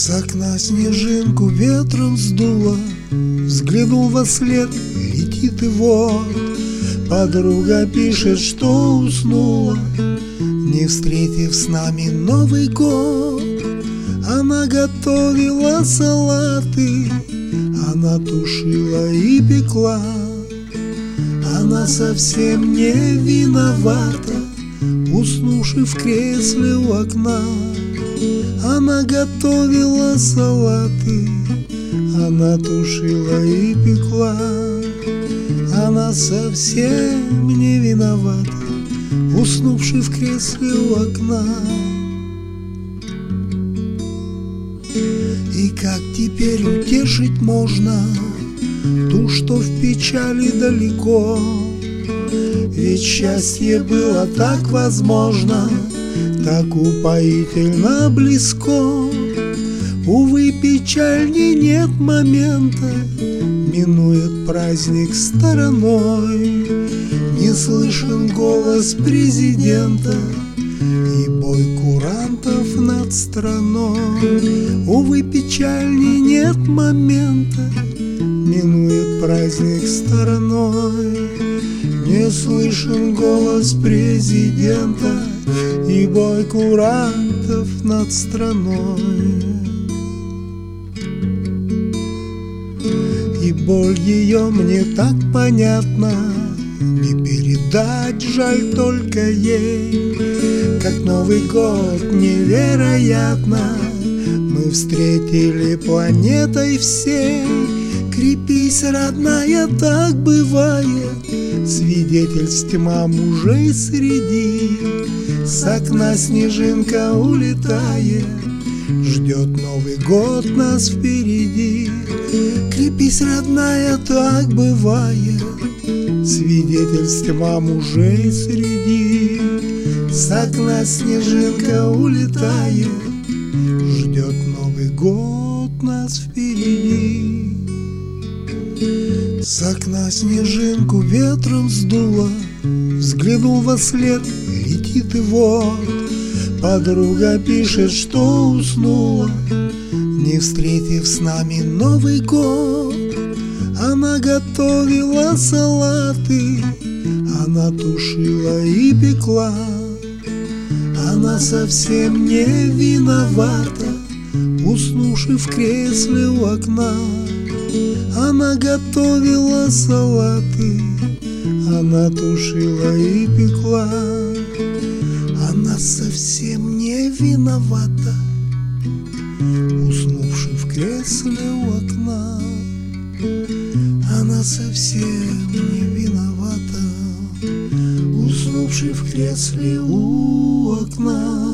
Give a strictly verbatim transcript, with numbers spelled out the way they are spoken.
С окна снежинку ветром сдуло, взглянул во след, летит и вот. Подруга пишет, что уснула, не встретив с нами Новый год. Она готовила салаты, она тушила и пекла. Она совсем не виновата, уснувши в кресле у окна. Она готовила салаты, она тушила и пекла. Она совсем не виновата, уснувши в кресле у окна. И как теперь утешить можно ту, что в печали далеко? Ведь счастье было так возможно, так упоительно близко. Увы, печальней нет момента, минует праздник стороной. Не слышен голос президента и бой курантов над страной. Увы, печальней нет момента, минует праздник стороной. Не слышен голос президента и бой курантов над страной. И боль ее мне так понятна, не передать, жаль только ей. Как Новый год невероятно мы встретили планетой всей. Крепись, родная, так бывает, свидетельств тьма мужей среди. С окна снежинка улетает, ждет Новый год нас впереди. Крепись, родная, так бывает, свидетельств тьма мужей среди. С окна снежинка улетает, ждет Новый год нас впереди. С окна снежинку ветром сдуло, взглянул во след, летит и вот. Подруга пишет, что уснула, не встретив с нами Новый год. Она готовила салаты, она тушила и пекла. Она совсем не виновата, уснувши в кресле у окна. Она готовила салаты, она тушила и пекла. Она совсем не виновата, уснувши в кресле у окна. Она совсем не виновата, уснувши в кресле у окна.